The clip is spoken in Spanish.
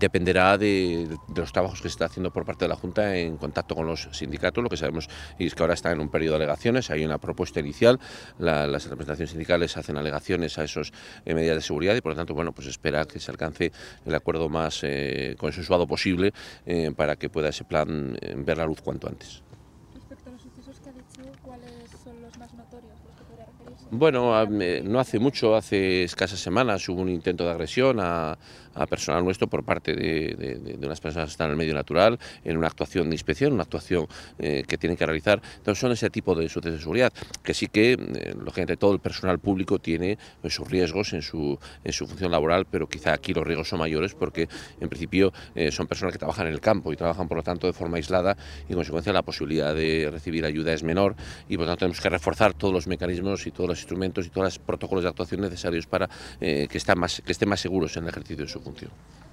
dependerá de los trabajos que se está haciendo por parte de la Junta en contacto con los sindicatos. Lo que sabemos es que ahora está en un periodo de alegaciones, hay una propuesta inicial, las representaciones sindicales hacen alegaciones a esas medidas de seguridad y por lo tanto, bueno, pues espera que se alcance el acuerdo más consensuado posible para que pueda ese plan ver la luz cuanto antes. Respecto a los sucesos que ha dicho, ¿cuáles son los más notorios, los que podría referirse? Bueno, no hace mucho, hace escasas semanas, hubo un intento de agresión a personal nuestro por parte de unas personas que están en el medio natural, en una actuación de inspección, una actuación que tienen que realizar. Entonces son ese tipo de sucesos de seguridad, que sí que, lógicamente, todo el personal público tiene sus riesgos en su función laboral, pero quizá aquí los riesgos son mayores porque, en principio, son personas que trabajan en el campo y trabajan, por lo tanto, de forma aislada y, en consecuencia, la posibilidad de recibir ayuda es menor y, por lo tanto, tenemos que reforzar todos los mecanismos y todos los instrumentos y todos los protocolos de actuación necesarios para que estén más seguros en el ejercicio de su función.